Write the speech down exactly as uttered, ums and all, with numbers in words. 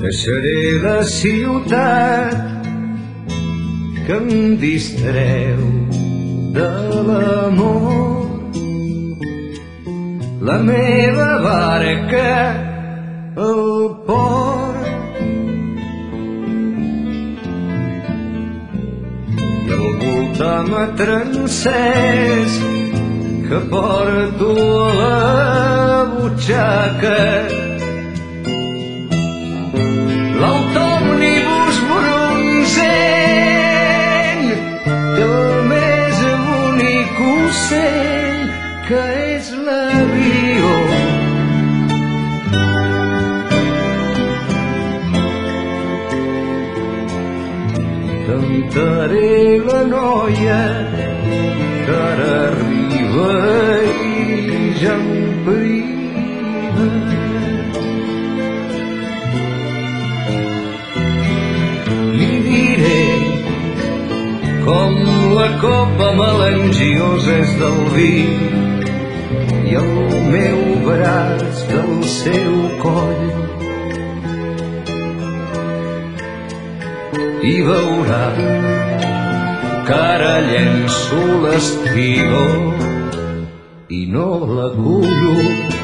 Deixaré la ciutat que em distreu de l'amor. La meva barca al port i el voltàmetre encès que porto a la butxaca. L'autòmnibus bronzent té el més bonic ocell que és l'avió. Cantaré la noia que ara arriba i ja em priva. Li diré com la copa melangiosa és del vi i el meu braç del seu coll, i veurà que ara llenço l'estrigo i no la cullo.